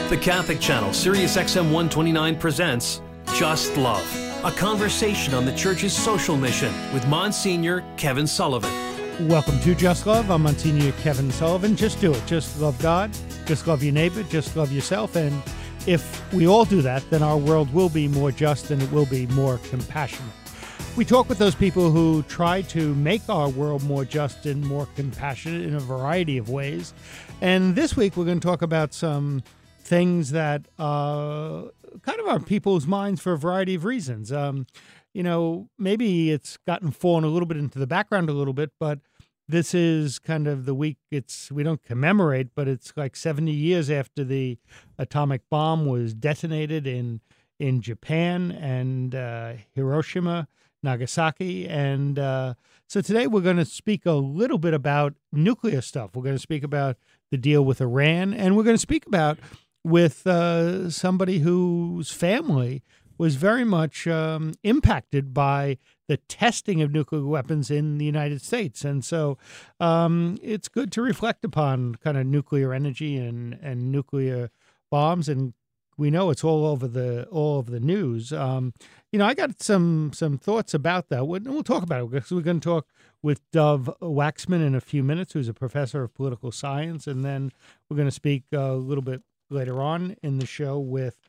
The Catholic Channel, Sirius XM 129 presents Just Love, a conversation on the Church's social mission with Monsignor Kevin Sullivan. Welcome to Just Love. I'm Monsignor Kevin Sullivan. Just do it. Just love God. Just love your neighbor. Just love yourself. And if we all do that, then our world will be more just and it will be more compassionate. We talk with those people who try to make our world more just and more compassionate in a variety of ways. And this week we're going to talk about some things that kind of are people's minds for a variety of reasons. Maybe it's fallen a little bit into the background a little bit, but this is kind of the week we don't commemorate, but it's like 70 years after the atomic bomb was detonated in Japan and Hiroshima, Nagasaki. And so today we're going to speak a little bit about nuclear stuff. We're going to speak about the deal with Iran, and we're going to speak about with somebody whose family was very much impacted by the testing of nuclear weapons in the United States. And so it's good to reflect upon kind of nuclear energy and nuclear bombs. And we know it's all over the news. I got some thoughts about that. We'll talk about it because we're going to talk with Dov Waxman in a few minutes, who's a professor of political science. And then we're going to speak a little bit later on in the show with,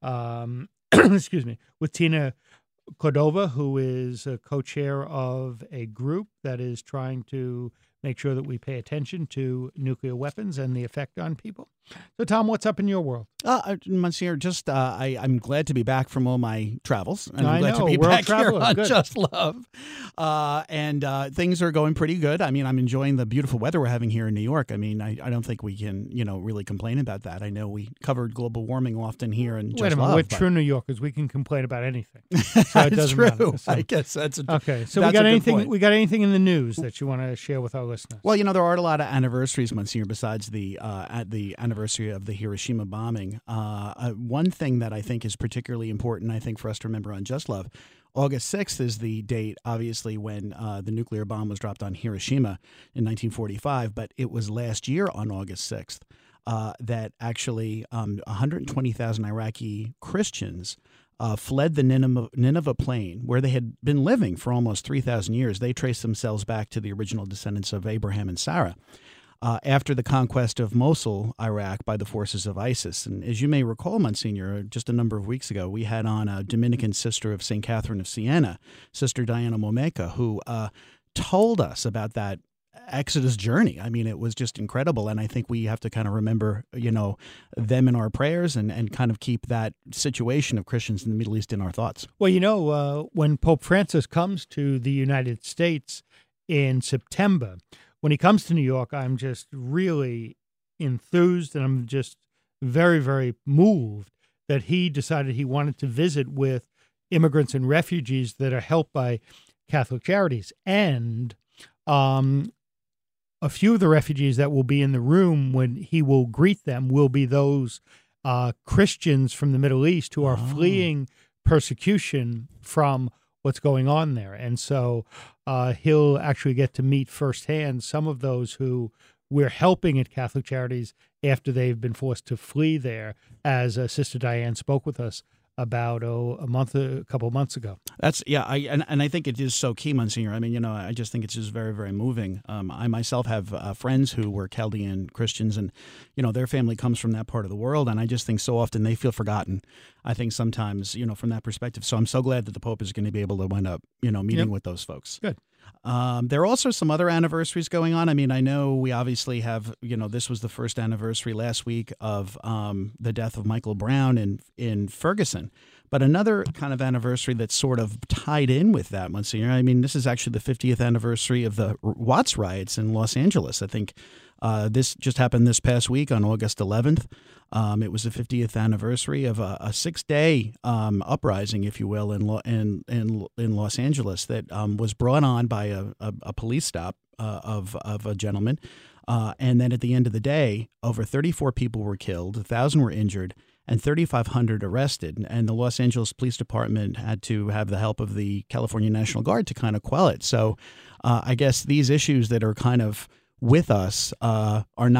with Tina Cordova, who is a co-chair of a group that is trying to make sure that we pay attention to nuclear weapons and the effect on people. So, Tom, what's up in your world? Monsignor, I'm glad to be back from all my travels. And I'm glad to be back here on Good. Just Love. And things are going pretty good. I mean, I'm enjoying the beautiful weather we're having here in New York. I mean, I don't think we can, really complain about that. I know we covered global warming often here in Just Love. Wait a minute, we're true New Yorkers. We can complain about anything. So it doesn't true. matter. So. I guess that's okay. So we got anything in the news that you want to share with our listeners? Well, there are a lot of anniversaries, Monsignor, besides the anniversary of the Hiroshima bombing. One thing that I think is particularly important, I think, for us to remember on Just Love, August 6th is the date, obviously, when the nuclear bomb was dropped on Hiroshima in 1945, but it was last year on August 6th that actually 120,000 Iraqi Christians fled the Nineveh plain, where they had been living for almost 3,000 years. They traced themselves back to the original descendants of Abraham and Sarah. After the conquest of Mosul, Iraq, by the forces of ISIS. And as you may recall, Monsignor, just a number of weeks ago, we had on a Dominican sister of St. Catherine of Siena, Sister Diana Momeka, who told us about that Exodus journey. I mean, it was just incredible. And I think we have to kind of remember, them in our prayers and kind of keep that situation of Christians in the Middle East in our thoughts. Well, when Pope Francis comes to the United States in September, when he comes to New York, I'm just really enthused and I'm just very, very moved that he decided he wanted to visit with immigrants and refugees that are helped by Catholic Charities. And a few of the refugees that will be in the room when he will greet them will be those Christians from the Middle East who are fleeing persecution from what's going on there. And so he'll actually get to meet firsthand some of those who we're helping at Catholic Charities after they've been forced to flee there, as Sister Diane spoke with us about a couple of months ago. I think it is so key, Monsignor. I mean, I just think it's just very, very moving. I myself have friends who were Chaldean Christians, and their family comes from that part of the world, and I just think so often they feel forgotten. I think sometimes, from that perspective. So I'm so glad that the Pope is going to be able to wind up, meeting with those folks. Good. There are also some other anniversaries going on. I mean, I know we obviously have, this was the first anniversary last week of the death of Michael Brown in Ferguson. But another kind of anniversary that's sort of tied in with that, Monsignor, I mean, this is actually the 50th anniversary of the Watts riots in Los Angeles. I think this just happened this past week on August 11th. It was the 50th anniversary of a 6-day uprising, if you will, in Los Angeles that was brought on by a police stop of a gentleman. And then at the end of the day, over 34 people were killed, 1,000 were injured, and 3,500 arrested. And the Los Angeles Police Department had to have the help of the California National Guard to kind of quell it. So I guess these issues that are kind of with us are not new.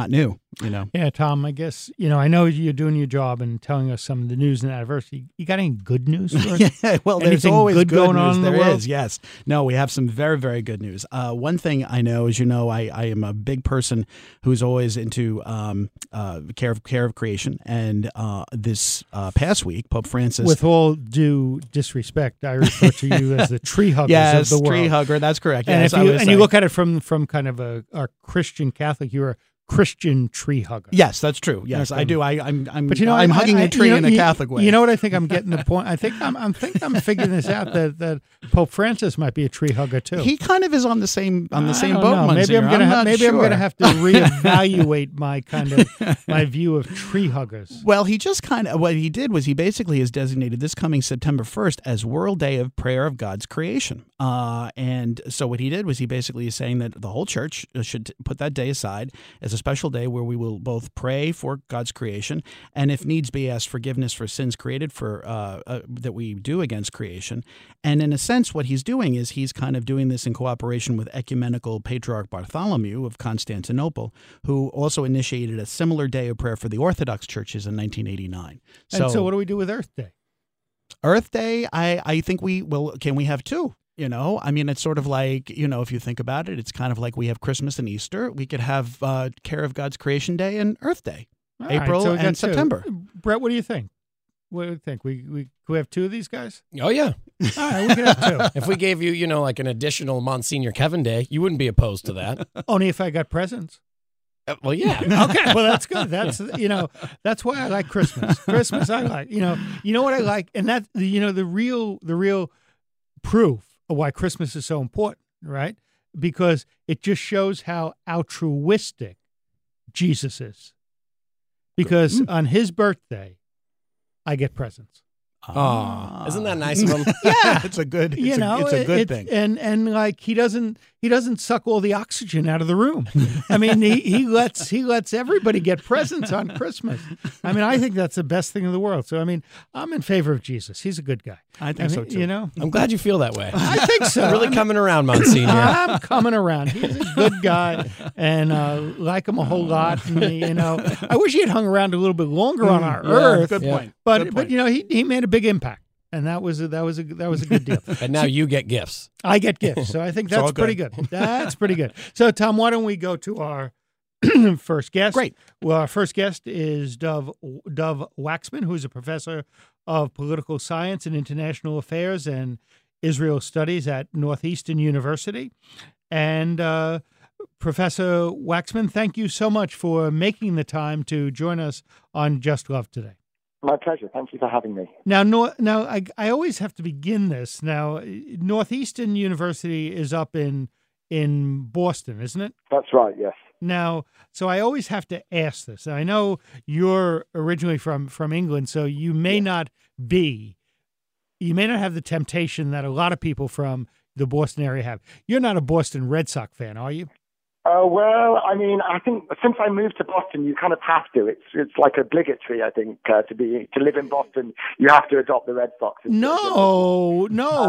Yeah, Tom, I guess, I know you're doing your job and telling us some of the news and adversity. You got any good news for us? Yeah, well, there's Anything always good going news. on in the There world? is, yes. No, we have some very, very good news. One thing I know, as you know, I am a big person who's always into care of creation. And this past week, Pope Francis... With all due disrespect, I refer to you as the tree huggers yes, of the world. tree hugger, that's correct. And, yes, if you look at it from kind of a Christian Catholic, you're a Christian tree hugger. Yes, that's true. Yes, Okay. I do. I'm But I'm hugging a tree in a Catholic way. You know what I think? I'm getting the point. I think I'm figuring this out that Pope Francis might be a tree hugger too. He kind of is on the same boat. Maybe Monsignor. I'm gonna sure. have to reevaluate my view of tree huggers. Well, he just what he did was he basically has designated this coming September 1st as World Day of Prayer of God's Creation. And so what he did was he basically is saying that the whole church should put that day aside as a special day where we will both pray for God's creation and, if needs be, ask forgiveness for sins created that we do against creation. And in a sense, what he's doing is he's kind of doing this in cooperation with Ecumenical Patriarch Bartholomew of Constantinople, who also initiated a similar day of prayer for the Orthodox churches in 1989. And so what do we do with Earth Day? Earth Day, I think can we have two? I mean, it's sort of like, if you think about it, it's kind of like we have Christmas and Easter. We could have Care of God's Creation Day and Earth Day, April and September. Brett, what do you think? What do you think? We have two of these guys? Oh, yeah. All right, we can have two. If we gave you, like an additional Monsignor Kevin Day, you wouldn't be opposed to that. Only if I got presents. Well, yeah. Okay, well, that's good. That's why I like Christmas. Christmas I like. You know what I like? And that, the real proof of why Christmas is so important, right? Because it just shows how altruistic Jesus is. Because on his birthday, I get presents. Oh, isn't that nice of him? Yeah, it's a good thing. And like he doesn't suck all the oxygen out of the room. I mean, he lets everybody get presents on Christmas. I mean, I think that's the best thing in the world. So I mean, I'm in favor of Jesus. He's a good guy. I think so too. I'm glad you feel that way. I think so. Really coming around, Monsignor. I'm coming around. He's a good guy, and like him a whole lot. And, I wish he had hung around a little bit longer on our Earth. Good point. But Good point. he made a big impact, and that was a good deal. And now you get gifts. I get gifts, so I think that's pretty good. That's pretty good. So, Tom, why don't we go to our first guest? Great. Well, our first guest is Dov Waxman, who's a professor of political science and international affairs and Israel studies at Northeastern University. And Professor Waxman, thank you so much for making the time to join us on Just Love today. My pleasure. Thank you for having me. Now, I always have to begin this. Now, Northeastern University is up in Boston, isn't it? That's right, yes. Now, so I always have to ask this. I know you're originally from England, so you may not have the temptation that a lot of people from the Boston area have. You're not a Boston Red Sox fan, are you? Well, I mean, I think since I moved to Boston, you kind of have to. It's like obligatory, I think, to live in Boston. You have to adopt the Red Sox. No.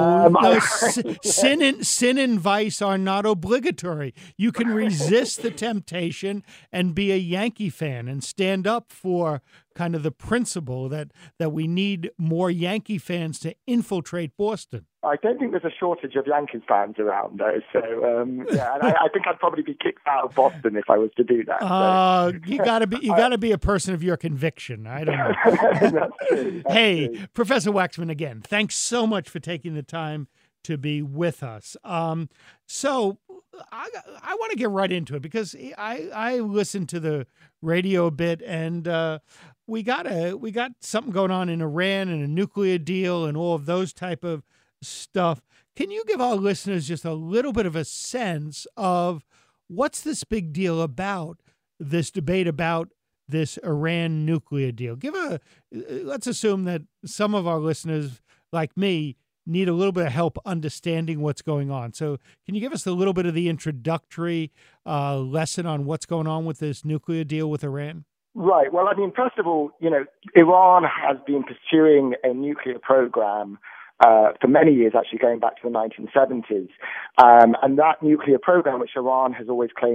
Sin and vice are not obligatory. You can resist the temptation and be a Yankee fan and stand up for kind of the principle that we need more Yankee fans to infiltrate Boston. I don't think there's a shortage of Yankees fans around, though. So, and I think I'd probably be kicked out of Boston if I was to do that. You gotta be a person of your conviction. I don't know. That's true. Hey, Professor Waxman, again, thanks so much for taking the time to be with us. So I want to get right into it because I listen to the radio a bit, and we got something going on in Iran and a nuclear deal and all of those type of stuff. Can you give our listeners just a little bit of a sense of what's this big deal about, this debate about this Iran nuclear deal? Let's assume that some of our listeners, like me, need a little bit of help understanding what's going on. So can you give us a little bit of the introductory lesson on what's going on with this nuclear deal with Iran? Right. Well, I mean, first of all, Iran has been pursuing a nuclear program for many years, actually going back to the 1970s. And that nuclear program, which Iran has always claimed is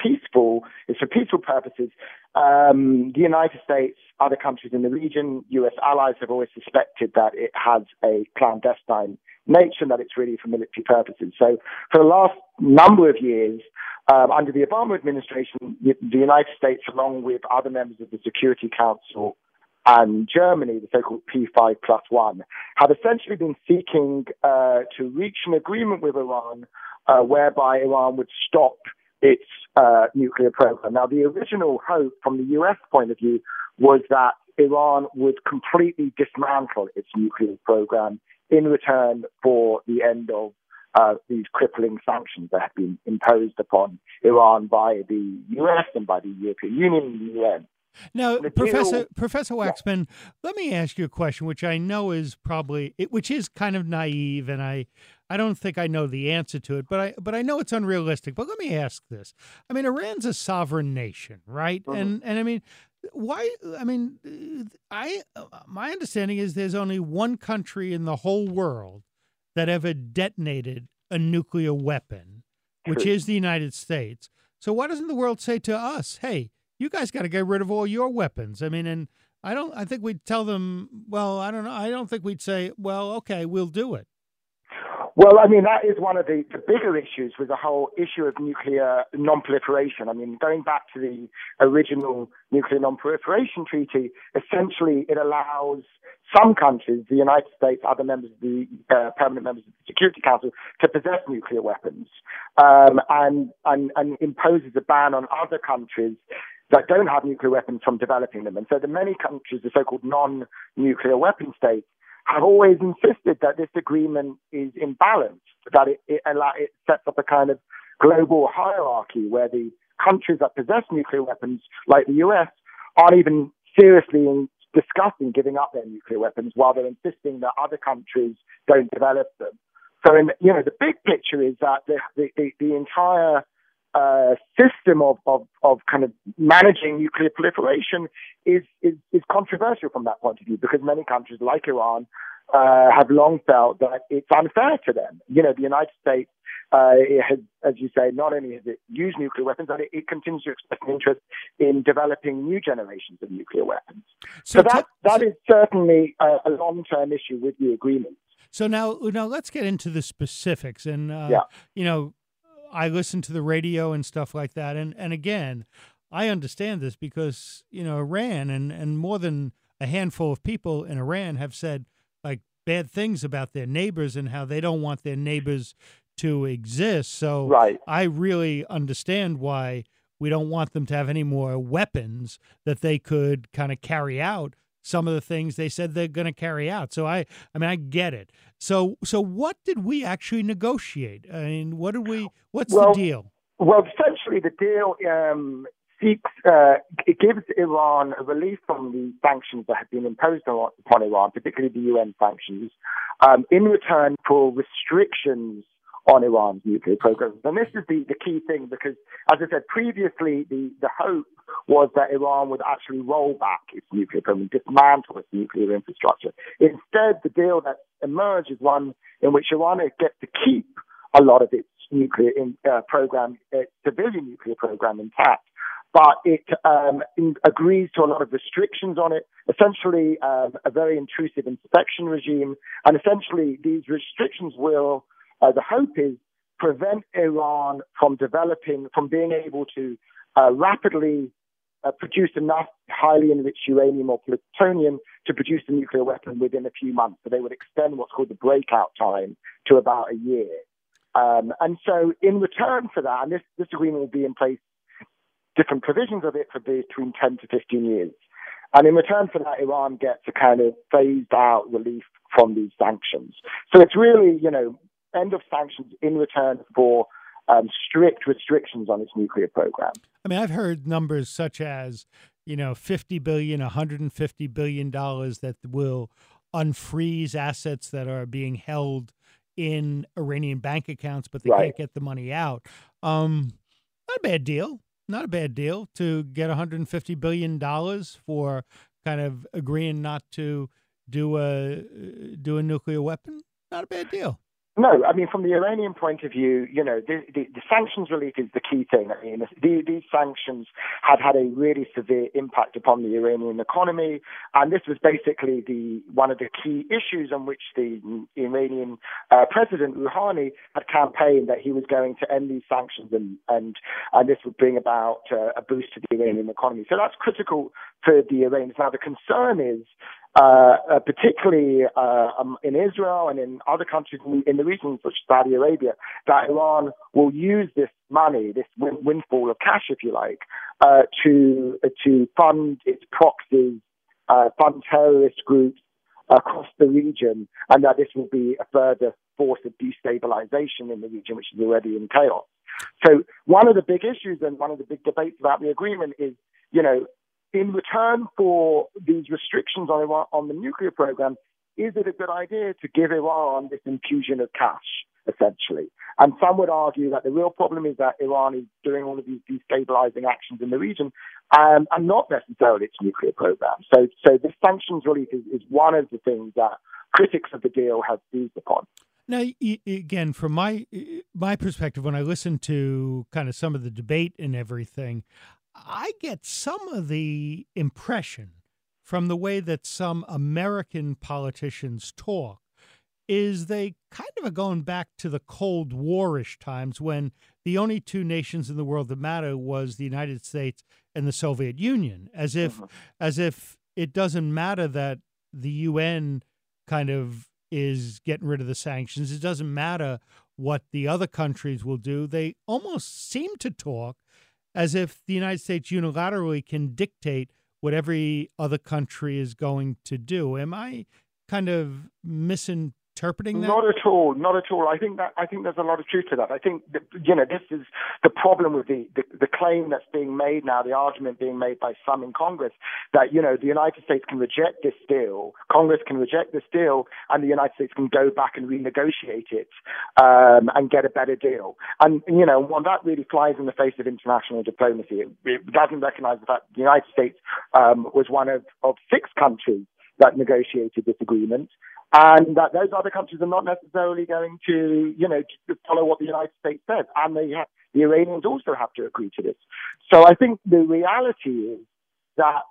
peaceful. It's for peaceful purposes. The United States, other countries in the region, U.S. allies have always suspected that it has a clandestine nature and that it's really for military purposes. So for the last number of years, under the Obama administration, the United States, along with other members of the Security Council and Germany, the so-called P5+1, have essentially been seeking to reach an agreement with Iran whereby Iran would stop its nuclear program. Now, the original hope from the U.S. point of view was that Iran would completely dismantle its nuclear program in return for the end of these crippling sanctions that have been imposed upon Iran by the U.S. and by the European Union and the UN. Now, Professor Waxman, let me ask you a question, which I know is which is kind of naive, and I don't think I know the answer to it, but I know it's unrealistic. But let me ask this: I mean, Iran's a sovereign nation, right? Mm-hmm. And I mean, why? I mean, my understanding is there's only one country in the whole world that ever detonated a nuclear weapon, which is the United States. So why doesn't the world say to us, hey, you guys got to get rid of all your weapons? I mean, and I think we'd tell them, well, I don't know. I don't think we'd say, well, okay, we'll do it. Well, I mean, that is one of the bigger issues with the whole issue of nuclear non-proliferation. I mean, going back to the original Nuclear Non-Proliferation Treaty, essentially it allows some countries, the United States, other members of the permanent members of the Security Council, to possess nuclear weapons, and imposes a ban on other countries that don't have nuclear weapons from developing them. And so the many countries, the so-called non-nuclear weapon states, have always insisted that this agreement is imbalanced, that it sets up a kind of global hierarchy where the countries that possess nuclear weapons, like the US, aren't even seriously discussing giving up their nuclear weapons, while they're insisting that other countries don't develop them. So, the big picture is that the entire system of kind of managing nuclear proliferation is controversial from that point of view, because many countries like Iran have long felt that it's unfair to them. The United States, it has, as you say, not only has it used nuclear weapons, but it continues to express an interest in developing new generations of nuclear weapons. So that is certainly a long-term issue with the agreement. So now let's get into the specifics. And, I listen to the radio and stuff like that. And again, I understand this because, Iran and more than a handful of people in Iran have said like bad things about their neighbors and how they don't want their neighbors to exist. So right. I really understand why we don't want them to have any more weapons that they could kind of carry out some of the things they said they're going to carry out. So I get it. So what did we actually negotiate? I mean, what's the deal? Well, essentially the deal it gives Iran a relief from the sanctions that have been imposed upon Iran, particularly the UN sanctions, in return for restrictions on Iran's nuclear programs. And this is the key thing, because, as I said previously, the hope was that Iran would actually roll back its nuclear program, dismantle its nuclear infrastructure. Instead, the deal that emerged is one in which Iran gets to keep a lot of its nuclear program, its civilian nuclear program intact, but it agrees to a lot of restrictions on it, essentially a very intrusive inspection regime, and essentially these restrictions will, the hope is, prevent Iran from being able to rapidly produce enough highly enriched uranium or plutonium to produce a nuclear weapon within a few months. So they would extend what's called the breakout time to about a year. And so in return for that, and this agreement will be in place, different provisions of it for between 10 to 15 years. And in return for that, Iran gets a kind of phased out relief from these sanctions. So it's really, end of sanctions in return for strict restrictions on its nuclear program. I mean, I've heard numbers such as, $50 billion, $150 billion that will unfreeze assets that are being held in Iranian bank accounts, but they can't get the money out. Not a bad deal. Not a bad deal to get $150 billion for kind of agreeing not to do a nuclear weapon. Not a bad deal. No, I mean, from the Iranian point of view, the sanctions relief is the key thing. I mean, these sanctions had had a really severe impact upon the Iranian economy, and this was basically one of the key issues on which the Iranian President Rouhani had campaigned that he was going to end these sanctions, and this would bring about a boost to the Iranian economy. So that's critical for the Iranians. Now, the concern is, particularly in Israel and in other countries in the region, such as Saudi Arabia, that Iran will use this money, this windfall of cash, if you like, to fund its proxies, fund terrorist groups across the region, and that this will be a further force of destabilization in the region, which is already in chaos. So one of the big issues and one of the big debates about the agreement is, in return for these restrictions on Iran, on the nuclear program, is it a good idea to give Iran this infusion of cash, essentially? And some would argue that the real problem is that Iran is doing all of these destabilizing actions in the region and not necessarily its nuclear program. So the sanctions relief is one of the things that critics of the deal have seized upon. Now, again, from my perspective, when I listen to kind of some of the debate and everything, I get some of the impression from the way that some American politicians talk is they kind of are going back to the Cold War-ish times when the only two nations in the world that matter was the United States and the Soviet Union, as if it doesn't matter that the UN kind of is getting rid of the sanctions. It doesn't matter what the other countries will do. They almost seem to talk as if the United States unilaterally can dictate what every other country is going to do. Am I kind of misinterpreting that? Not at all. Not at all. I think there's a lot of truth to that. I think that, this is the problem with the claim that's being made now, the argument being made by some in Congress that, the United States can reject this deal, Congress can reject this deal, and the United States can go back and renegotiate it and get a better deal. And, well, that really flies in the face of international diplomacy. It doesn't recognize the fact that the United States was one of 6 countries that negotiated this agreement, and that those other countries are not necessarily going to, to follow what the United States says, and the Iranians also have to agree to this. So I think the reality is that,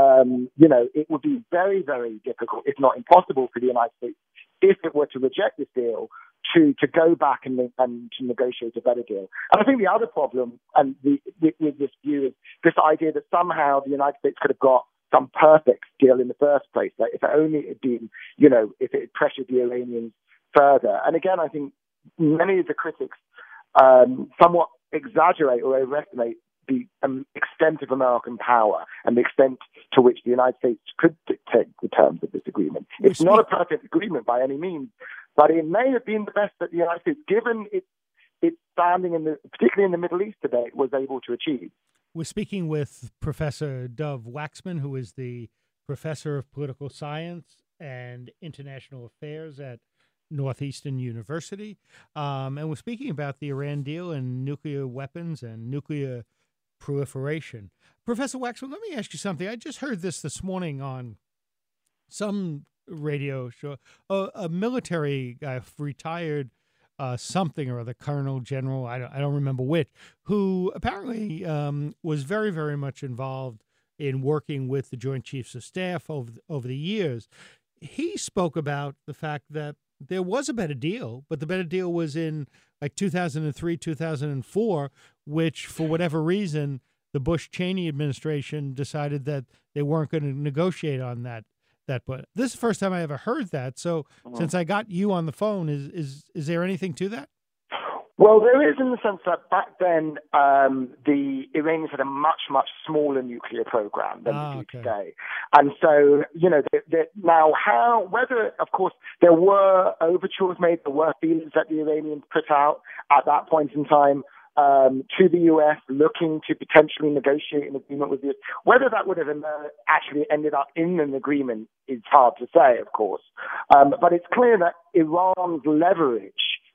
it would be very, very difficult, if not impossible, for the United States, if it were to reject this deal, to go back and to negotiate a better deal. And I think the other problem with this view is this idea that somehow the United States could have got some perfect deal in the first place, that if only it had been, if it had pressured the Iranians further. And again, I think many of the critics somewhat exaggerate or overestimate the extent of American power and the extent to which the United States could dictate the terms of this agreement. It's not a perfect agreement by any means, but it may have been the best that the United States, given its standing particularly in the Middle East debate, was able to achieve. We're speaking with Professor Dov Waxman, who is the professor of political science and international affairs at Northeastern University. And we're speaking about the Iran deal and nuclear weapons and nuclear proliferation. Professor Waxman, let me ask you something. I just heard this morning on some radio show. A military guy, retired something or other, colonel, general, I don't remember which, who apparently was very, very much involved in working with the Joint Chiefs of Staff over the years. He spoke about the fact that there was a better deal, but the better deal was in like 2003, 2004, which for whatever reason, the Bush-Cheney administration decided that they weren't going to negotiate on that. But this is the first time I ever heard that. So since I got you on the phone, is there anything to that? Well, there is, in the sense that back then the Iranians had a much, much smaller nuclear program than they do today. And so, now whether, of course, there were overtures made, there were feelings that the Iranians put out at that point in time to the U.S. looking to potentially negotiate an agreement with the U.S. Whether that would have actually ended up in an agreement is hard to say, of course. But it's clear that Iran's leverage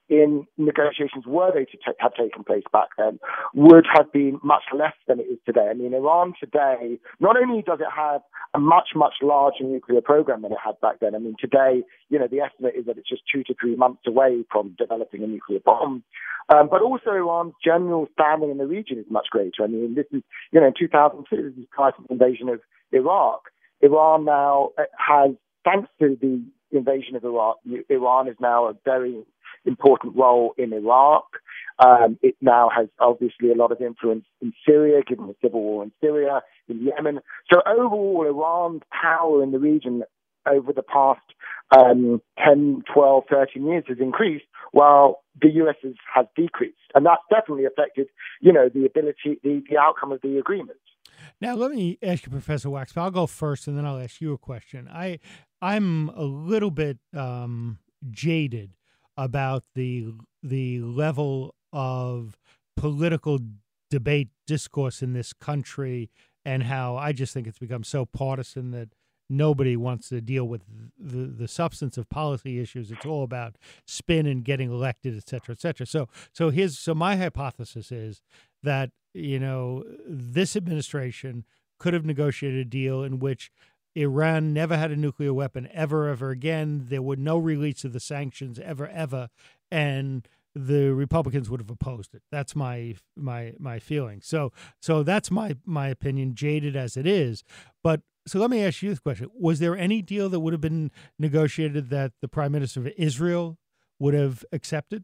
in negotiations were they to have taken place back then would have been much less than it is today. I mean, Iran today, not only does it have a much, much larger nuclear program than it had back then. I mean, today, the estimate is that it's just 2 to 3 months away from developing a nuclear bomb. But also Iran's general standing in the region is much greater. I mean, this is, in 2002, this is prior to the invasion of Iraq. Iran now has, thanks to the invasion of Iraq, Iran is now a very important role in Iraq. It now has obviously a lot of influence in Syria, given the civil war in Syria, in Yemen. So overall, Iran's power in the region over the past 10, 12, 13 years has increased, while the US has decreased. And that's definitely affected, the outcome of the agreement. Now, let me ask you, Professor Waxman. I'll go first, and then I'll ask you a question. I'm a little bit jaded about the level of political debate discourse in this country, and how I just think it's become so partisan that nobody wants to deal with the substance of policy issues. It's all about spin and getting elected, et cetera, et cetera. So my hypothesis is that, this administration could have negotiated a deal in which Iran never had a nuclear weapon ever again. There were no release of the sanctions ever, and the Republicans would have opposed it. That's my feeling. So that's my opinion, jaded as it is. But so let me ask you this question. Was there any deal that would have been negotiated that the Prime Minister of Israel would have accepted?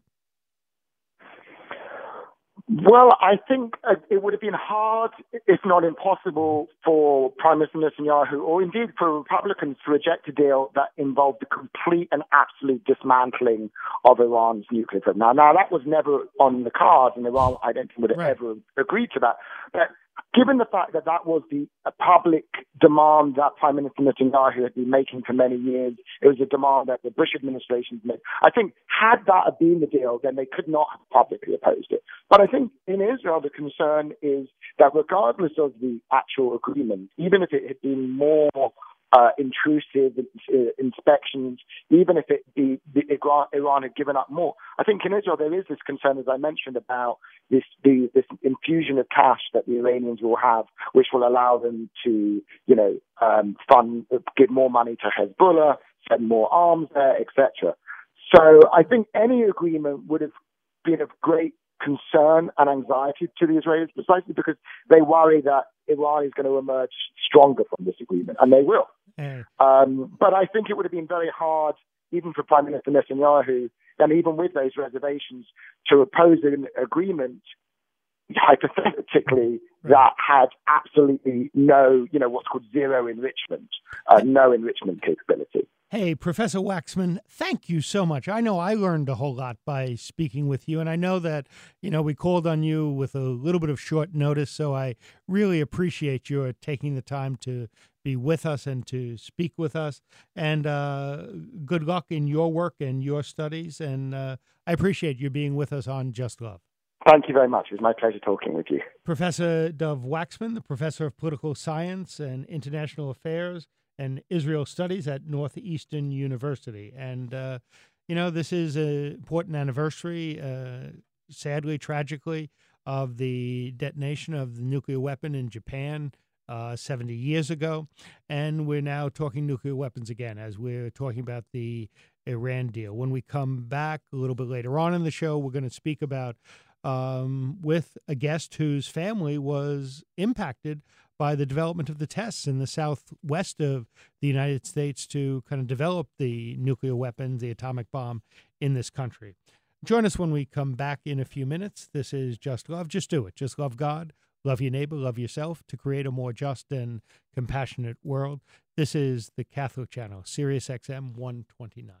Well, I think it would have been hard, if not impossible, for Prime Minister Netanyahu, or indeed for Republicans, to reject a deal that involved the complete and absolute dismantling of Iran's nuclear program. Now that was never on the cards, and Iran, I don't think, would have ever agreed to that. But given the fact that that was the public demand that Prime Minister Netanyahu had been making for many years, it was a demand that the Bush administration made. I think had that been the deal, then they could not have publicly opposed it. But I think in Israel, the concern is that regardless of the actual agreement, even if it had been more intrusive inspections, even if Iran had given up more. I think in Israel there is this concern, as I mentioned, about this infusion of cash that the Iranians will have, which will allow them to, give more money to Hezbollah, send more arms there, etc. So I think any agreement would have been of great concern and anxiety to the Israelis, precisely because they worry that Iran is going to emerge stronger from this agreement, and they will. But I think it would have been very hard, even for Prime Minister Netanyahu, and even with those reservations, to oppose an agreement, hypothetically, that had absolutely no, what's called zero enrichment, no enrichment capability. Hey, Professor Waxman, thank you so much. I know I learned a whole lot by speaking with you, and I know that, we called on you with a little bit of short notice, so I really appreciate your taking the time to be with us and to speak with us. And good luck in your work and your studies, and I appreciate you being with us on Just Love. Thank you very much. It was my pleasure talking with you. Professor Dov Waxman, the professor of political science and international affairs and Israel Studies at Northeastern University. And, this is an important anniversary, sadly, tragically, of the detonation of the nuclear weapon in Japan 70 years ago. And we're now talking nuclear weapons again, as we're talking about the Iran deal. When we come back a little bit later on in the show, we're going to speak about with a guest whose family was impacted by the development of the tests in the southwest of the United States to kind of develop the nuclear weapon, the atomic bomb in this country. Join us when we come back in a few minutes. This is Just Love. Just do it. Just love God, love your neighbor, love yourself to create a more just and compassionate world. This is the Catholic Channel, Sirius XM 129.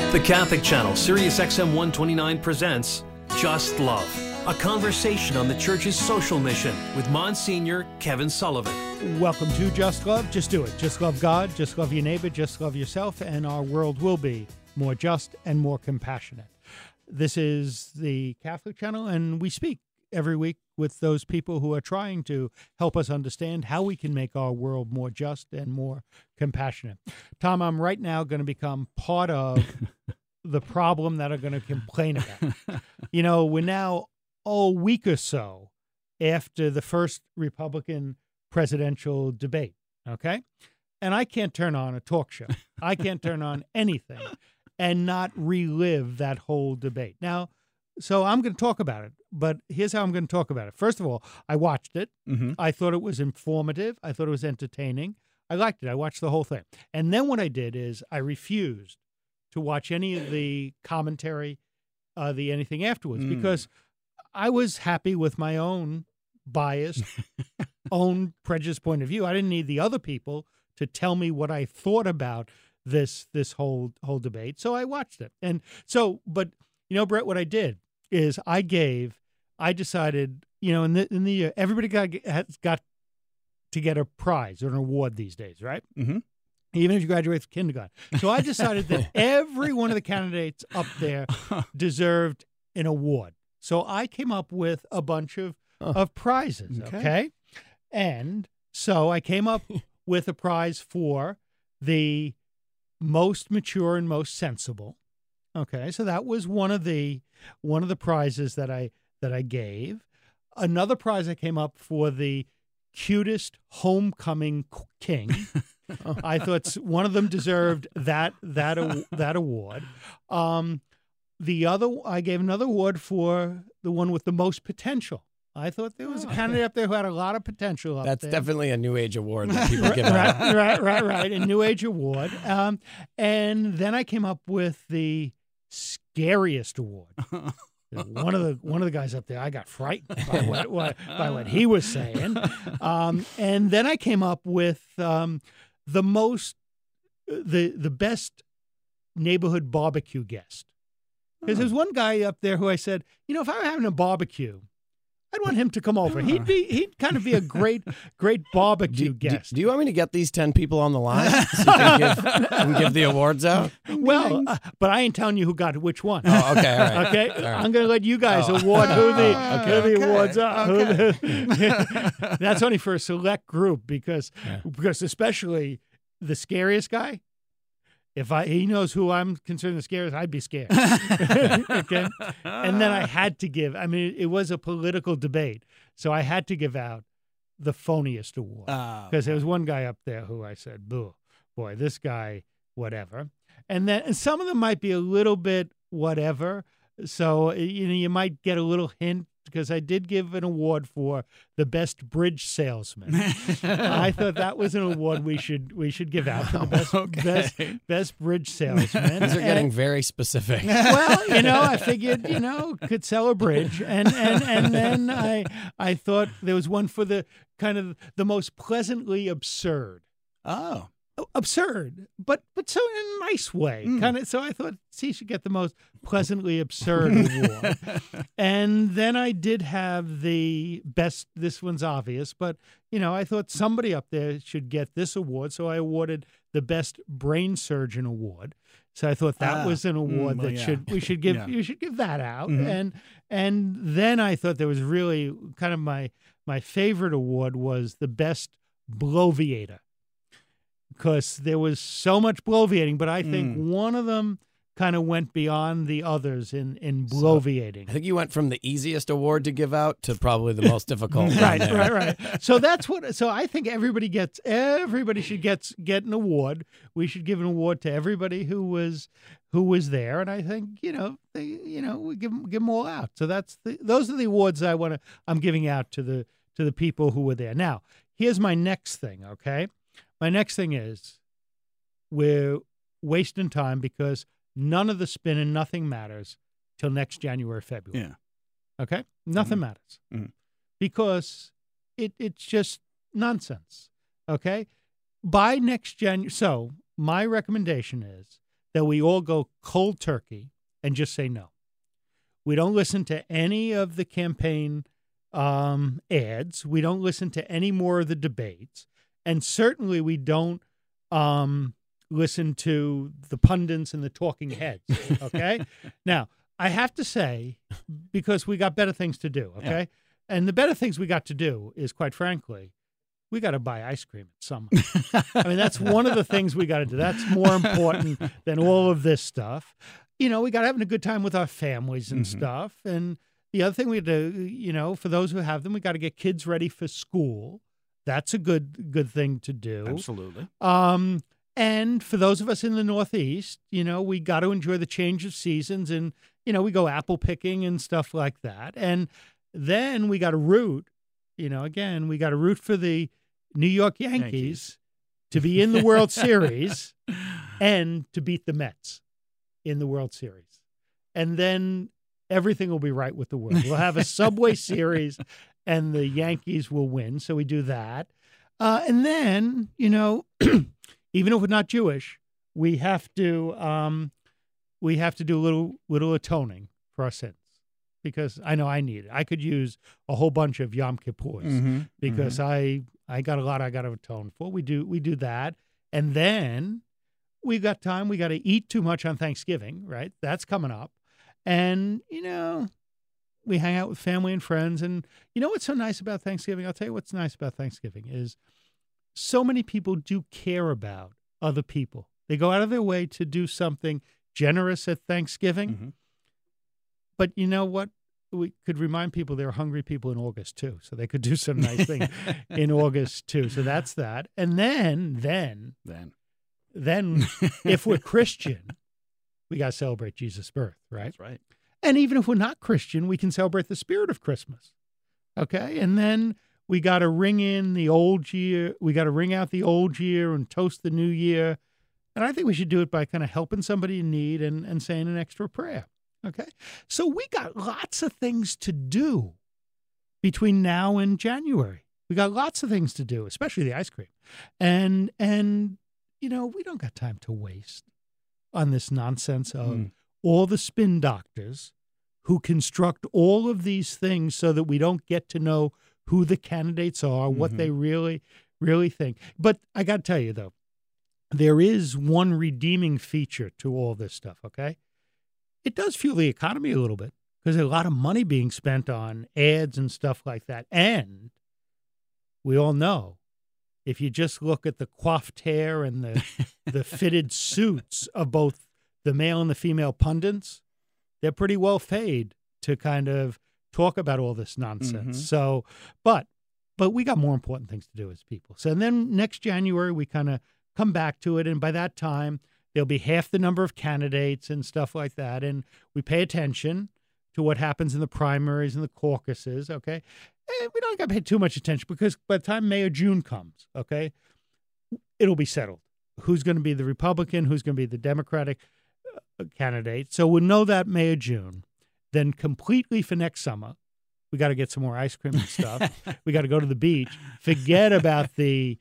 The Catholic Channel, Sirius XM 129 presents Just Love, a conversation on the church's social mission with Monsignor Kevin Sullivan. Welcome to Just Love. Just do it. Just love God, just love your neighbor, just love yourself, and our world will be more just and more compassionate. This is the Catholic Channel, and we speak every week with those people who are trying to help us understand how we can make our world more just and more compassionate. Tom, I'm right now going to become part of the problem that are going to complain about. You know, we're now a week or so after the first Republican presidential debate, okay? And I can't turn on a talk show. I can't turn on anything and not relive that whole debate. Now, so I'm going to talk about it, but here's how I'm going to talk about it. First of all, I watched it. Mm-hmm. I thought it was informative. I thought it was entertaining. I liked it. I watched the whole thing. And then what I did is I refused to watch any of the commentary, the anything afterwards, because I was happy with my own biased, own prejudiced point of view. I didn't need the other people to tell me what I thought about this whole debate. So I watched it. And so, but you know, Brett, what I did is I decided, you know, in the year, everybody has got to get a prize or an award these days, right? Mm-hmm. Even if you graduate from kindergarten. So I decided that every one of the candidates up there deserved an award. So I came up with a bunch of prizes, okay? And so I came up with a prize for the most mature and most sensible. Okay, so that was one of the prizes that I gave. Another prize I came up for the cutest homecoming king. I thought one of them deserved that award. The other, I gave another award for the one with the most potential. I thought there was a candidate up there who had a lot of potential up That's there. definitely a New Age award that people give out. Right. A New Age award. And then I came up with the scariest award. One of the guys up there, I got frightened by what he was saying. And then I came up with the best neighborhood barbecue guest. Because there's one guy up there who I said, you know, if I were having a barbecue, I'd want him to come over. He'd kind of be a great barbecue guest. Do you want me to get these 10 people on the line so you can give the awards out? Well, but I ain't telling you who got which one. Oh, okay, all right. Okay, all right. I'm going to let you guys award who the awards are. That's only for a select group because especially the scariest guy. If he knows who I'm considered the scariest, I'd be scared. Okay, and then I had to give. I mean, it was a political debate, so I had to give out the phoniest award because there was one guy up there who I said, "Boo, boy, this guy, whatever." And some of them might be a little bit whatever. So you might get a little hint because I did give an award for the best bridge salesman. I thought that was an award we should give out for the best bridge salesman. These are getting very specific. Well, you know, I figured, you know, could sell a bridge, and then I thought there was one for the kind of the most pleasantly absurd. Oh. Absurd, but so in a nice way, kind of. So I thought he should get the most pleasantly absurd award. And then I did have the best. This one's obvious, but you know, I thought somebody up there should get this award, so I awarded the best brain surgeon award. So I thought that was an award we should give. You should give that out. And then I thought there was really kind of my favorite award was the best bloviator. Because there was so much bloviating, but I think one of them kind of went beyond the others in bloviating. I think you went from the easiest award to give out to probably the most difficult. Right. So that's what. So I think everybody should get an award. We should give an award to everybody who was there, and I think we give them all out. So those are the awards I'm giving out to the people who were there. Now here's my next thing. Okay. My next thing is we're wasting time because none of the spin and nothing matters till next January, February. Yeah. Okay? Nothing matters because it's just nonsense. Okay? By next January. So my recommendation is that we all go cold turkey and just say no. We don't listen to any of the campaign ads. We don't listen to any more of the debates. And certainly we don't listen to the pundits and the talking heads, okay? Now, I have to say, because we got better things to do, okay? Yeah. And the better things we got to do is, quite frankly, we got to buy ice cream at summer. I mean, that's one of the things we got to do. That's more important than all of this stuff. You know, we got having a good time with our families and stuff. And the other thing we do, you know, for those who have them, we got to get kids ready for school. That's a good thing to do. Absolutely. And for those of us in the Northeast, you know, we got to enjoy the change of seasons, and, you know, we go apple picking and stuff like that. And then we got to root, you know, again, we got to root for the New York Yankees to be in the World Series and to beat the Mets in the World Series. And then everything will be right with the world. We'll have a Subway Series and the Yankees will win. So we do that. And then, you know, even if we're not Jewish, we have to do a little atoning for our sins, because I know I need it. I could use a whole bunch of Yom Kippurs because I got a lot I got to atone for. We do that, and then we got time. We got to eat too much on Thanksgiving, right? That's coming up, and you know, we hang out with family and friends. And you know what's so nice about Thanksgiving? I'll tell you what's nice about Thanksgiving is so many people do care about other people. They go out of their way to do something generous at Thanksgiving. But you know what? We could remind people there are hungry people in August too, so they could do some nice things in August too. So that's that. And then, if we're Christian, we got to celebrate Jesus' birth, right? That's right. And even if we're not Christian, we can celebrate the spirit of Christmas. Okay, and then we got to ring in the old year. We got to ring out the old year and toast the new year. And I think we should do it by kind of helping somebody in need and saying an extra prayer. Okay. So we got lots of things to do between now and January. We got lots of things to do, especially the ice cream. And you know, we don't got time to waste on this nonsense of all the spin doctors who construct all of these things so that we don't get to know who the candidates are, what they really, really think. But I got to tell you, though, there is one redeeming feature to all this stuff, okay? It does fuel the economy a little bit because there's a lot of money being spent on ads and stuff like that. And we all know, if you just look at the coiffed hair and the fitted suits of both the male and the female pundits, they're pretty well paid to kind of talk about all this nonsense. So, but we got more important things to do as people. So then next January, we kind of come back to it. And by that time, there'll be half the number of candidates and stuff like that. And we pay attention to what happens in the primaries and the caucuses, okay? And we don't got to pay too much attention because by the time May or June comes, okay, it'll be settled. Who's going to be the Republican, who's going to be the Democratic candidate. So we'll know that May or June. Then completely for next summer, we got to get some more ice cream and stuff. We got to go to the beach. Forget about the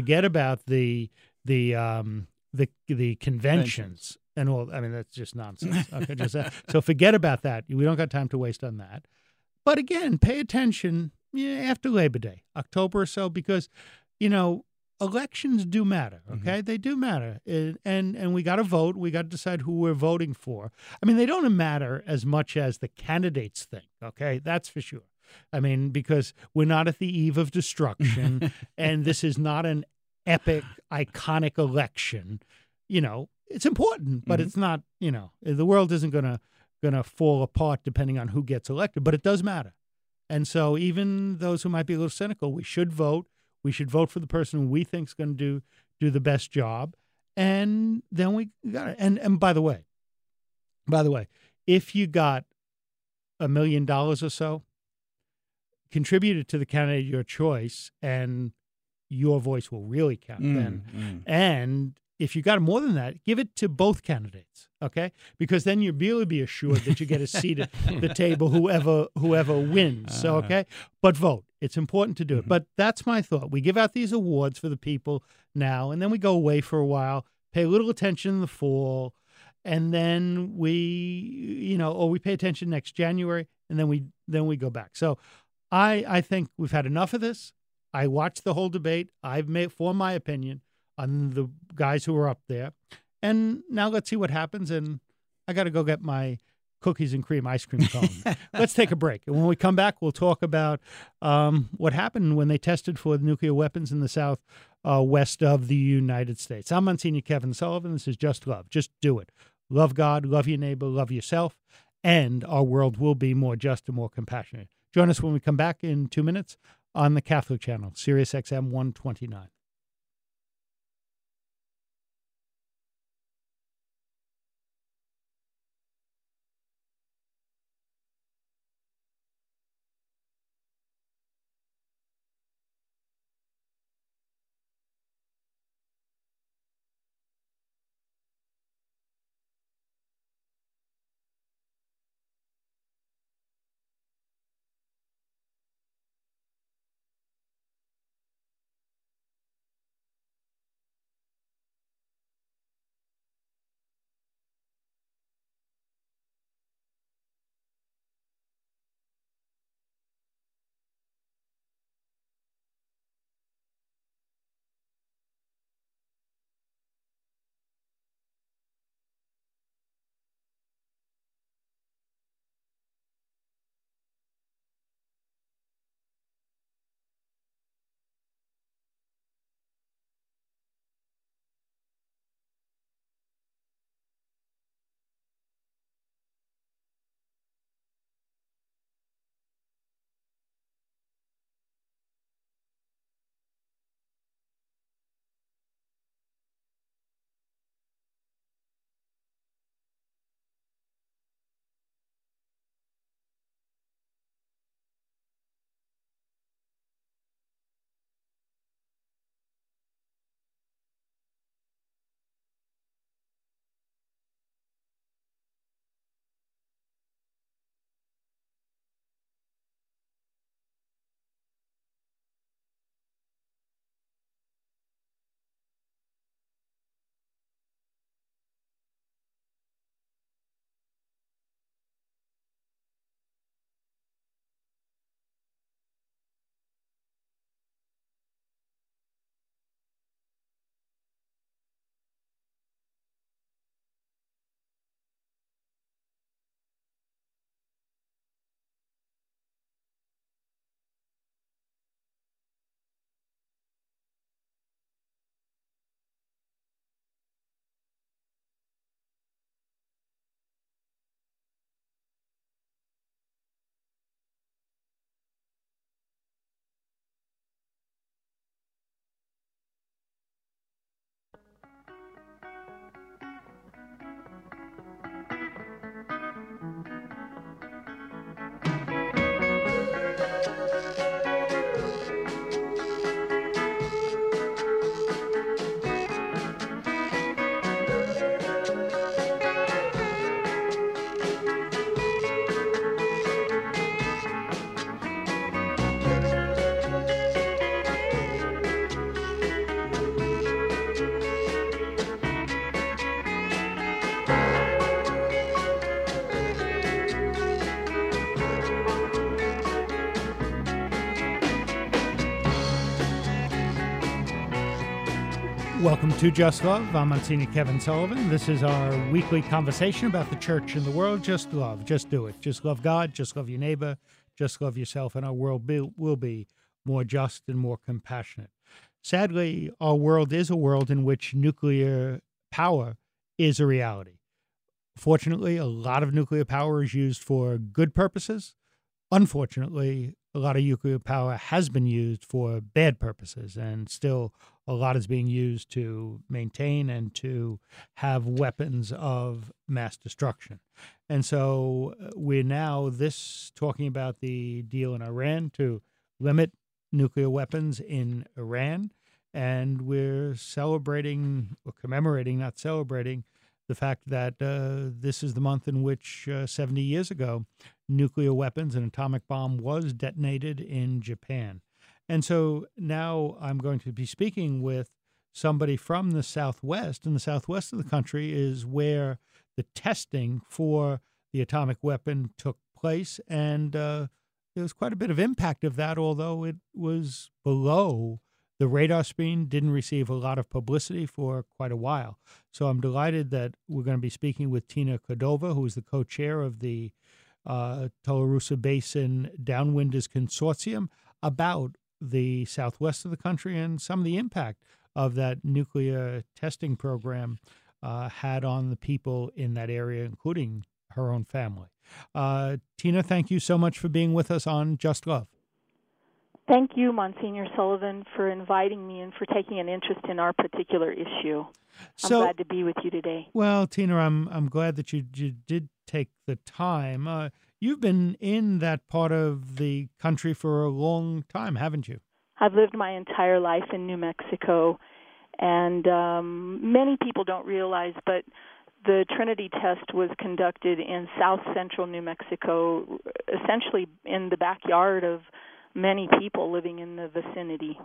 conventions and all. I mean, that's just nonsense. Okay, so forget about that. We don't got time to waste on that. But again, pay attention after Labor Day, October or so, because, you know, elections do matter, okay? They do matter. And we got to vote. We got to decide who we're voting for. I mean, they don't matter as much as the candidates think, okay? That's for sure. I mean, because we're not at the eve of destruction, and this is not an epic, iconic election. You know, it's important, but it's not, you know, the world isn't going to fall apart depending on who gets elected, but it does matter. And so even those who might be a little cynical, we should vote. We should vote for the person we think is going to do the best job. And then we got it. And by the way, if you got $1 million or so, contribute it to the candidate of your choice, and your voice will really count then. And if you got more than that, give it to both candidates, okay? Because then you'll really be assured that you get a seat at the table, whoever wins. So, okay? But vote. It's important to do it. But that's my thought. We give out these awards for the people now, and then we go away for a while, pay a little attention in the fall. and then or we pay attention next January, and then we go back. So I think we've had enough of this. I watched the whole debate. I've formed my opinion on the guys who were up there, and now let's see what happens. And I got to go get my cookies and cream ice cream cone. Let's take a break. And when we come back, we'll talk about what happened when they tested for nuclear weapons in the south west of the United States. I'm Monsignor Kevin Sullivan. This is Just Love. Just do it. Love God, love your neighbor, love yourself, and our world will be more just and more compassionate. Join us when we come back in 2 minutes on the Catholic Channel, Sirius XM 129. Welcome to Just Love. I'm Monsignor Kevin Sullivan. This is our weekly conversation about the church and the world. Just love. Just do it. Just love God. Just love your neighbor. Just love yourself. And our world will be more just and more compassionate. Sadly, our world is a world in which nuclear power is a reality. Fortunately, a lot of nuclear power is used for good purposes. Unfortunately, a lot of nuclear power has been used for bad purposes, and still a lot is being used to maintain and to have weapons of mass destruction. And so we're now talking about the deal in Iran to limit nuclear weapons in Iran, and we're celebrating, or commemorating, not celebrating, the fact that this is the month in which 70 years ago, nuclear weapons, an atomic bomb, was detonated in Japan. And so now I'm going to be speaking with somebody from the Southwest, and the Southwest of the country is where the testing for the atomic weapon took place, and there was quite a bit of impact of that, although it was below the radar screen, didn't receive a lot of publicity for quite a while. So I'm delighted that we're going to be speaking with Tina Cordova, who is the co-chair of the Tularosa Basin Downwinders Consortium, about the southwest of the country and some of the impact of that nuclear testing program had on the people in that area, including her own family. Tina, thank you so much for being with us on Just Love. Thank you, Monsignor Sullivan, for inviting me and for taking an interest in our particular issue. I'm glad to be with you today. Well, Tina, I'm glad that you did take the time. You've been in that part of the country for a long time, haven't you? I've lived my entire life in New Mexico, and many people don't realize, but the Trinity test was conducted in south central New Mexico, essentially in the backyard of many people living in the vicinity.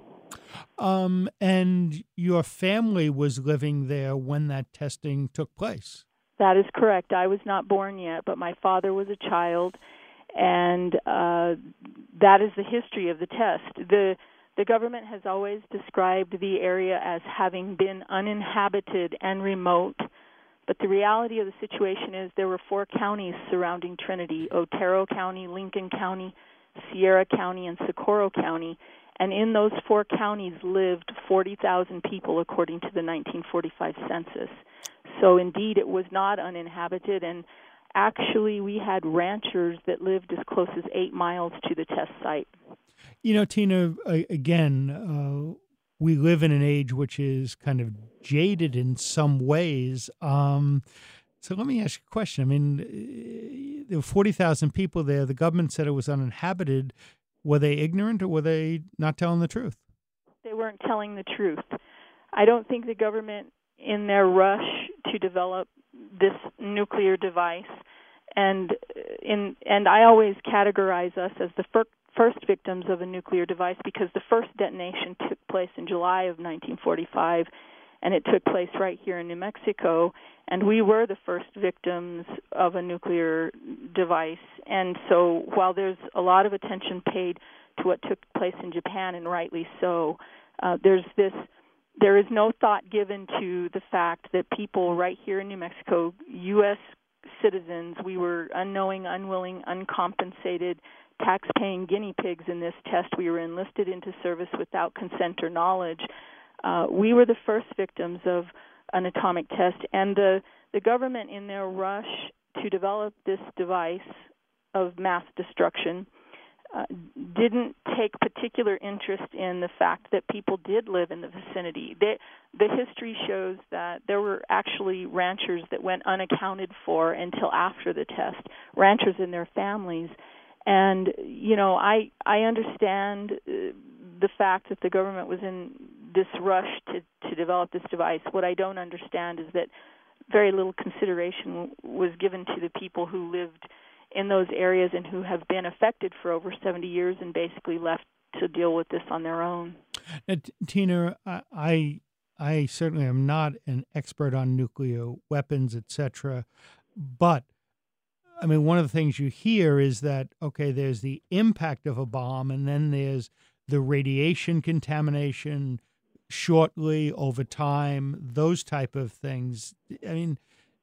And your family was living there when that testing took place? That is correct. I was not born yet, but my father was a child, and that is the history of the test. The government has always described the area as having been uninhabited and remote, but the reality of the situation is there were 4 counties surrounding Trinity: Otero County, Lincoln County, Sierra County, and Socorro County, and in those 4 counties lived 40,000 people according to the 1945 census. So indeed it was not uninhabited, and actually we had ranchers that lived as close as 8 miles to the test site. You know, Tina, again, we live in an age which is kind of jaded in some ways. So let me ask you a question. I mean, there were 40,000 people there. The government said it was uninhabited. Were they ignorant, or were they not telling the truth? They weren't telling the truth. I don't think the government, in their rush to develop this nuclear device, and I always categorize us as the first victims of a nuclear device, because the first detonation took place in July of 1945, and it took place right here in New Mexico, and we were the first victims of a nuclear device. And so while there's a lot of attention paid to what took place in Japan, and rightly so, there is no thought given to the fact that people right here in New Mexico, U.S. citizens, we were unknowing, unwilling, uncompensated, tax-paying guinea pigs in this test. We were enlisted into service without consent or knowledge. We were the first victims of an atomic test, and the government, in their rush to develop this device of mass destruction, didn't take particular interest in the fact that people did live in the vicinity. The history shows that there were actually ranchers that went unaccounted for until after the test, ranchers and their families. And, you know, I understand the fact that the government was in this rush to develop this device. What I don't understand is that very little consideration was given to the people who lived in those areas and who have been affected for over 70 years and basically left to deal with this on their own. Tina, I certainly am not an expert on nuclear weapons, etc., but I mean, one of the things you hear is that, okay, there's the impact of a bomb, and then there's the radiation contamination shortly, over time, those type of things. I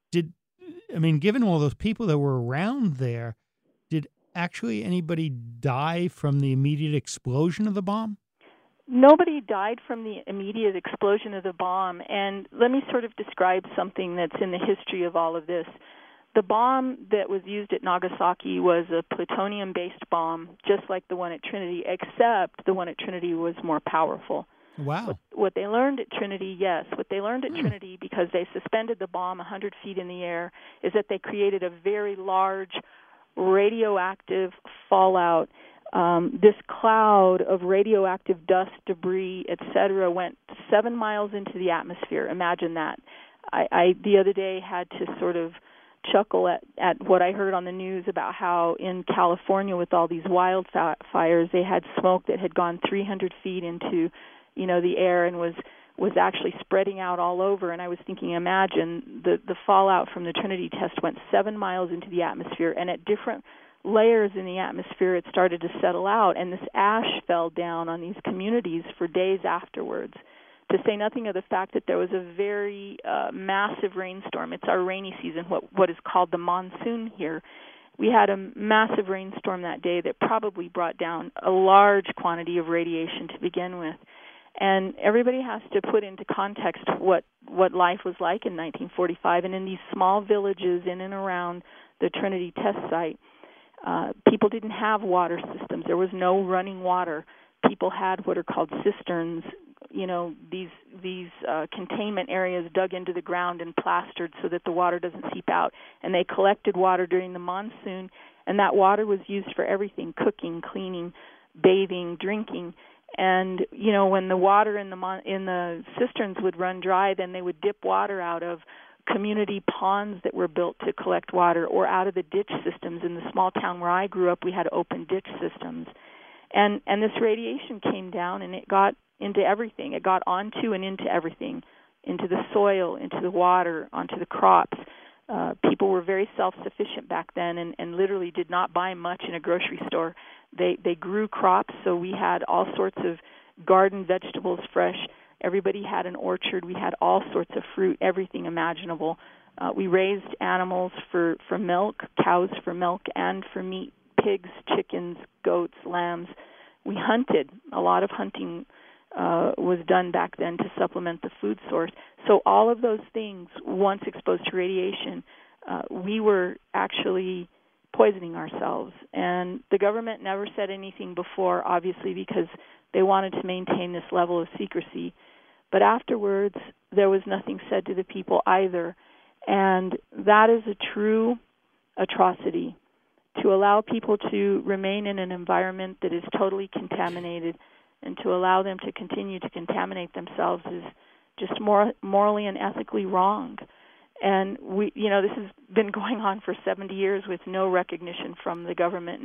mean, given all those people that were around there, did actually anybody die from the immediate explosion of the bomb? Nobody died from the immediate explosion of the bomb, and let me sort of describe something that's in the history of all of this. The bomb that was used at Nagasaki was a plutonium-based bomb, just like the one at Trinity, except the one at Trinity was more powerful. Wow. What they learned at Trinity, Trinity, because they suspended the bomb 100 feet in the air, is that they created a very large radioactive fallout. This cloud of radioactive dust, debris, etc., went 7 miles into the atmosphere. Imagine that. I the other day had to sort of chuckle at what I heard on the news about how in California, with all these wildfires, they had smoke that had gone 300 feet into, the air and was was actually spreading out all over. And I was thinking, imagine the fallout from the Trinity test went 7 miles into the atmosphere, and at different layers in the atmosphere it started to settle out, and this ash fell down on these communities for days afterwards, to say nothing of the fact that there was a very massive rainstorm. It's our rainy season, what is called the monsoon here. We had a massive rainstorm that day that probably brought down a large quantity of radiation to begin with. And everybody has to put into context what life was like in 1945. And in these small villages in and around the Trinity test site, people didn't have water systems. There was no running water. People had what are called cisterns, these containment areas dug into the ground and plastered so that the water doesn't seep out. And they collected water during the monsoon, and that water was used for everything: cooking, cleaning, bathing, drinking. And when the water in the cisterns would run dry, then they would dip water out of community ponds that were built to collect water, or out of the ditch systems. In the small town where I grew up, we had open ditch systems. And this radiation came down, and it got into everything. It got onto and into everything, into the soil, into the water, onto the crops. People were very self-sufficient back then and literally did not buy much in a grocery store. They grew crops, so we had all sorts of garden vegetables fresh. Everybody had an orchard. We had all sorts of fruit, everything imaginable. We raised animals for milk, cows for milk and for meat, pigs, chickens, goats, lambs. We hunted. A lot of hunting was done back then to supplement the food source. So all of those things, once exposed to radiation, we were actually poisoning ourselves. And the government never said anything before, obviously, because they wanted to maintain this level of secrecy. But afterwards, there was nothing said to the people either. And that is a true atrocity. To allow people to remain in an environment that is totally contaminated and to allow them to continue to contaminate themselves is just morally and ethically wrong. And this has been going on for 70 years with no recognition from the government.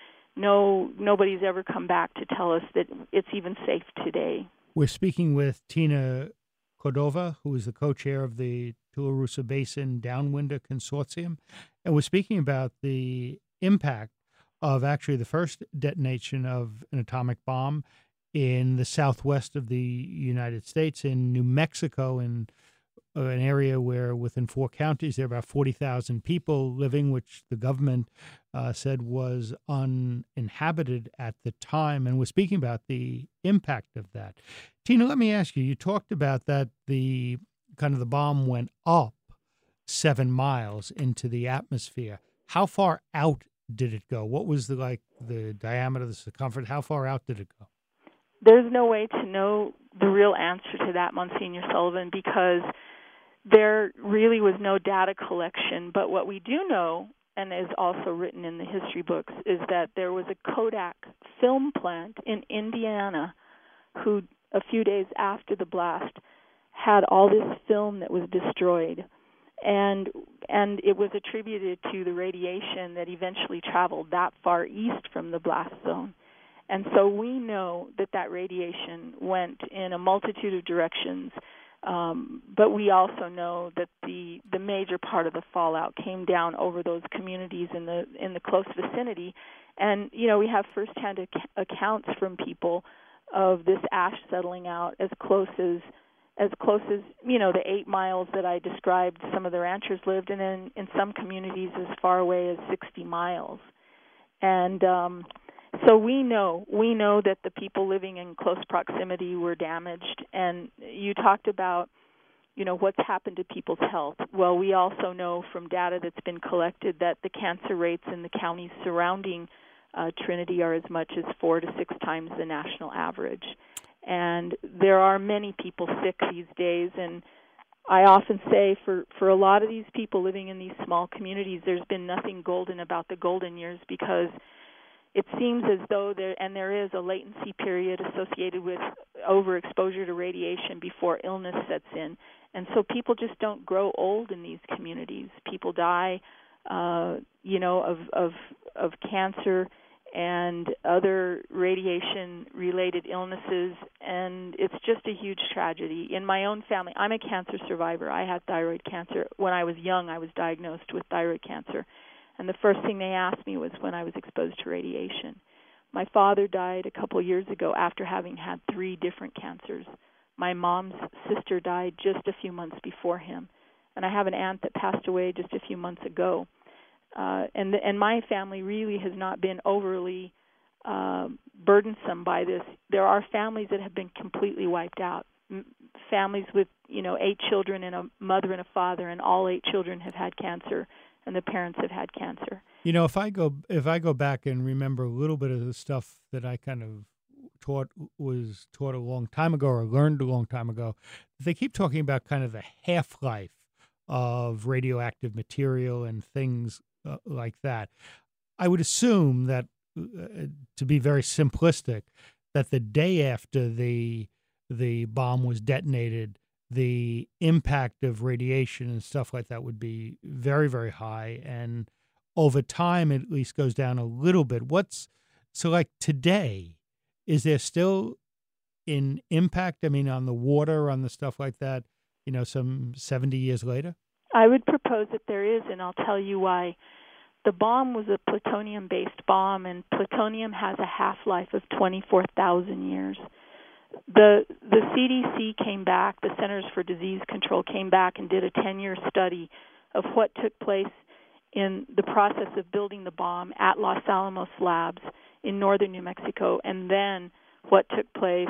Nobody's ever come back to tell us that it's even safe today. We're speaking with Tina Cordova, who is the co-chair of the Tularosa Basin Downwinder Consortium, and we're speaking about the impact of actually the first detonation of an atomic bomb in the southwest of the United States, in New Mexico, in an area where within 4 counties there are about 40,000 people living, which the government said was uninhabited at the time. And we're speaking about the impact of that. Tina, let me ask you, you talked about that the bomb went up 7 miles into the atmosphere. How far out did it go? What was the diameter, the circumference? How far out did it go? There's no way to know the real answer to that, Monsignor Sullivan, because there really was no data collection. But what we do know, and is also written in the history books, is that there was a Kodak film plant in Indiana who, a few days after the blast, had all this film that was destroyed. And it was attributed to the radiation that eventually traveled that far east from the blast zone. And so we know that radiation went in a multitude of directions, but we also know that the major part of the fallout came down over those communities in the close vicinity. And we have firsthand accounts from people of this ash settling out as close as the 8 miles that I described some of the ranchers lived, and then in some communities as far away as 60 miles. And so we know that the people living in close proximity were damaged. And you talked about, what's happened to people's health. Well, we also know from data that's been collected that the cancer rates in the counties surrounding Trinity are as much as 4 to 6 times the national average. And there are many people sick these days, and I often say for a lot of these people living in these small communities, there's been nothing golden about the golden years, because it seems as though there is a latency period associated with overexposure to radiation before illness sets in. And so people just don't grow old in these communities. People die, of cancer, and other radiation-related illnesses, and it's just a huge tragedy. In my own family, I'm a cancer survivor. I had thyroid cancer. When I was young, I was diagnosed with thyroid cancer, and the first thing they asked me was when I was exposed to radiation. My father died a couple years ago after having had 3 different cancers. My mom's sister died just a few months before him, and I have an aunt that passed away just a few months ago. And my family really has not been overly burdensome by this. There are families that have been completely wiped out. Families with 8 children and a mother and a father, and all 8 children have had cancer, and the parents have had cancer. If I go back and remember a little bit of the stuff that I kind of was taught a long time ago or learned a long time ago, they keep talking about kind of the half-life of radioactive material and things like that. I would assume that, to be very simplistic, that the day after the bomb was detonated, the impact of radiation and stuff like that would be very, very high, and over time it at least goes down a little bit. So like today, is there still an impact, on the water, on the stuff like that, some 70 years later? I would propose that there is, and I'll tell you why. The bomb was a plutonium-based bomb, and plutonium has a half-life of 24,000 years. The CDC came back, the Centers for Disease Control came back and did a 10-year study of what took place in the process of building the bomb at Los Alamos Labs in northern New Mexico, and then what took place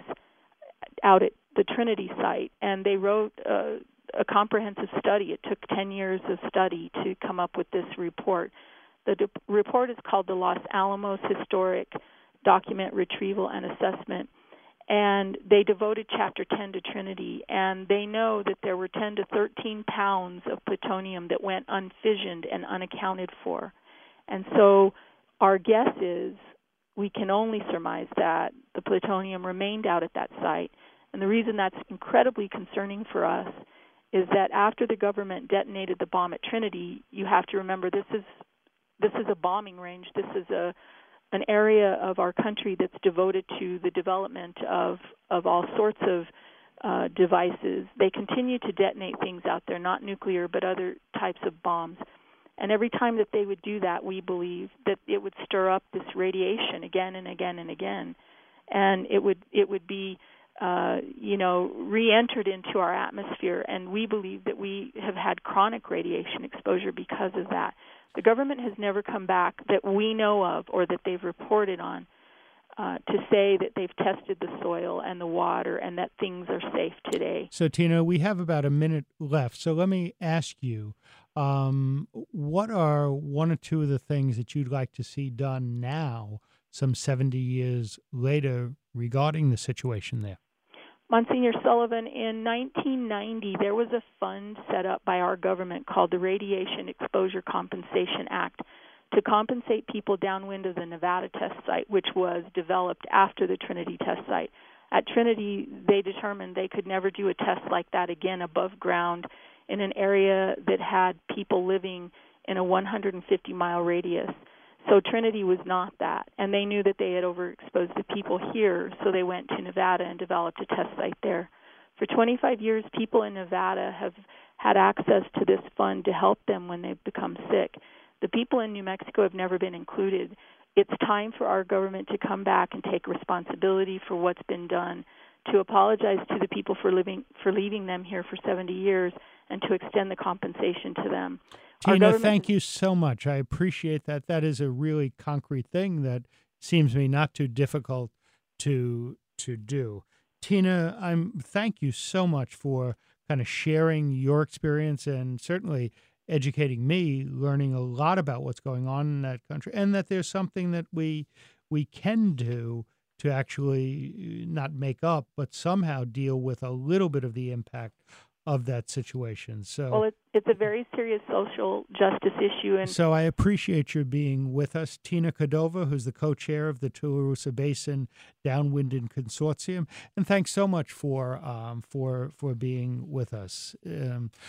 out at the Trinity site. And they wrote a comprehensive study. It took 10 years of study to come up with this report. The report is called the Los Alamos Historic Document Retrieval and Assessment, and they devoted Chapter 10 to Trinity, and they know that there were 10 to 13 pounds of plutonium that went unfissioned and unaccounted for. And so our guess is, we can only surmise that the plutonium remained out at that site. And the reason that's incredibly concerning for us is that after the government detonated the bomb at Trinity, you have to remember this is a bombing range. This is an area of our country that's devoted to the development of all sorts of devices. They continue to detonate things out there, not nuclear, but other types of bombs. And every time that they would do that, we believe that it would stir up this radiation again and again and again, and it would be re-entered into our atmosphere. And we believe that we have had chronic radiation exposure because of that. The government has never come back that we know of or that they've reported on to say that they've tested the soil and the water and that things are safe today. So, Tina, we have about a minute left. So let me ask you, what are one or two of the things that you'd like to see done now, some 70 years later, regarding the situation there? Monsignor Sullivan, in 1990, there was a fund set up by our government called the Radiation Exposure Compensation Act to compensate people downwind of the Nevada test site, which was developed after the Trinity test site. At Trinity, they determined they could never do a test like that again above ground in an area that had people living in a 150-mile radius. So Trinity was not that, and they knew that they had overexposed the people here, so they went to Nevada and developed a test site there. For 25 years, people in Nevada have had access to this fund to help them when they've become sick. The people in New Mexico have never been included. It's time for our government to come back and take responsibility for what's been done, to apologize to the people for leaving them here for 70 years, and to extend the compensation to them. Tina, thank you so much. I appreciate that. That is a really concrete thing that seems to me not too difficult to do. Tina, thank you so much for kind of sharing your experience and certainly educating me, learning a lot about what's going on in that country, and that there's something that we can do to actually not make up, but somehow deal with a little bit of the impact of that situation. So, well, it's a very serious social justice issue. And so I appreciate your being with us. Tina Cordova, who's the co-chair of the Tularosa Basin Downwind Consortium. And thanks so much for being with us.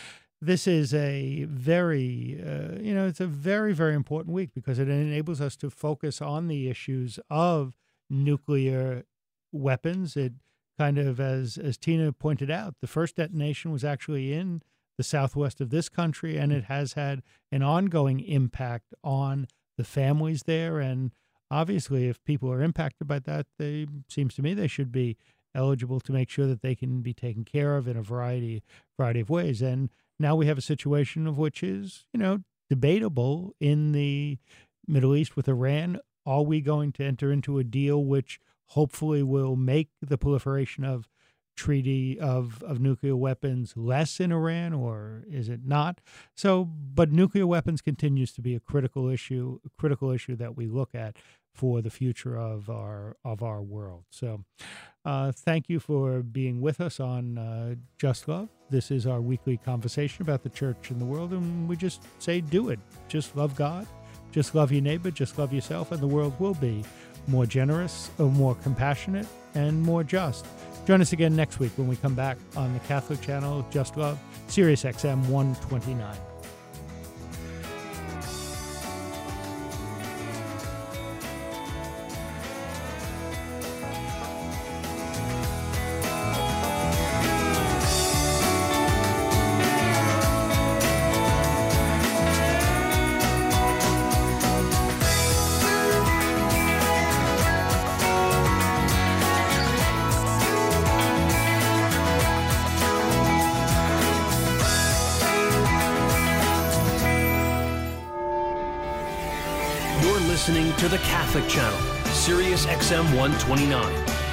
this is a very, it's a very, very important week because it enables us to focus on the issues of nuclear weapons. It kind of, as Tina pointed out, the first detonation was actually in the southwest of this country, and it has had an ongoing impact on the families there. And obviously, if people are impacted by that, seems to me they should be eligible to make sure that they can be taken care of in a variety of ways. And now we have a situation of which is, debatable in the Middle East with Iran. Are we going to enter into a deal which hopefully will make the proliferation of nuclear weapons less in Iran, or is it not? So, but nuclear weapons continues to be a critical issue that we look at for the future of our world. So, thank you for being with us on Just Love. This is our weekly conversation about the church and the world, and we just say, do it. Just love God. Just love your neighbor. Just love yourself, and the world will be more generous, or more compassionate, and more just. Join us again next week when we come back on the Catholic channel, Just Love, Sirius XM 129. Listening to the Catholic Channel, Sirius XM 129.